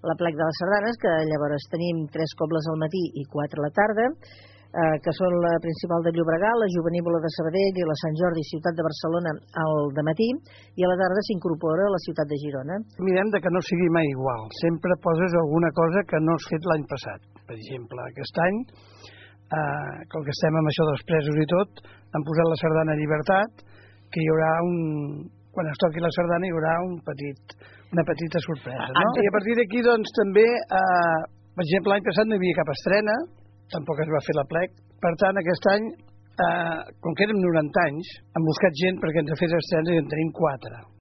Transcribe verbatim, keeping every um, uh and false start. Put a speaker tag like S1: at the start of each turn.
S1: l'Aplec de les Sardanes, que llavors tenim tres cobles al matí i quatre a la tarda, eh, que són la principal de Llobregat, la Jovenívola de Sabadell i la Sant Jordi, ciutat de Barcelona, al dematí, i a la tarda s'incorpora la ciutat de Girona.
S2: Mirem de que no sigui mai igual. Sempre poses alguna cosa que no has fet l'any passat. Per exemple, aquest any, eh, com que estem amb això dels presos i tot, han posat la sardana Llibertat, que hi haurà un... quan es toqui la sardana hi haurà un petit, una petita sorpresa, no? I a partir d'aquí, doncs, també, eh, per exemple, l'any passat no hi havia cap estrena, tampoc es va fer l'Aplec. Per tant, aquest any, eh, com que érem noranta anys, han buscat gent perquè ens fes estrenes i en tenim quatre.